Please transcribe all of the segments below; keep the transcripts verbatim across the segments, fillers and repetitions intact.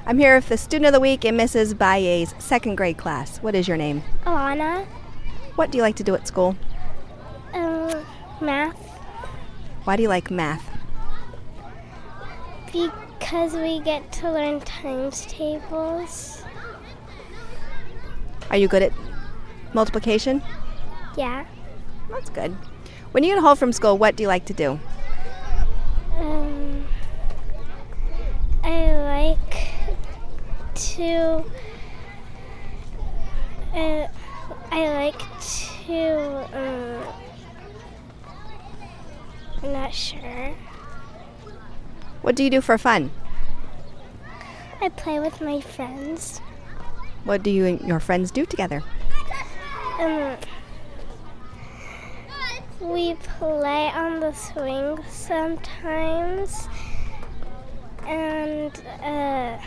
I'm here with the Student of the Week in Missus Baye's second grade class. What is your name? Alana. What do you like to do at school? Um, math. Why do you like math? Because we get to learn times tables. Are you good at multiplication? Yeah. That's good. When you get home from school, what do you like to do? Um, I like to. Uh, I like to. Um, I'm not sure. What do you do for fun? I play with my friends. What do you and your friends do together? Um, we play on the swing sometimes, and uh,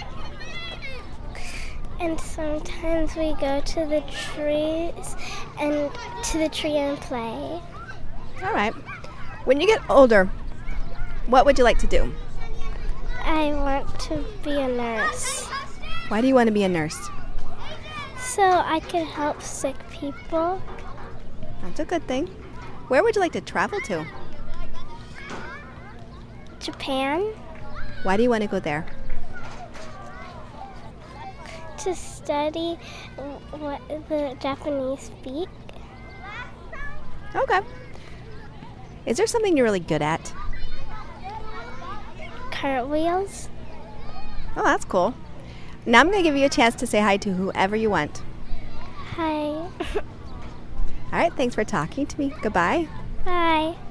and sometimes we go to the trees and to the tree and play. All right. When you get older, what would you like to do? I want to be a nurse. Why do you want to be a nurse? So I can help sick people. That's a good thing. Where would you like to travel to? Japan. Why do you want to go there? To study what the Japanese speak. Okay. Is there something you're really good at? Cartwheels. Oh, that's cool. Now I'm going to give you a chance to say hi to whoever you want. Hi. All right, thanks for talking to me. Goodbye. Bye.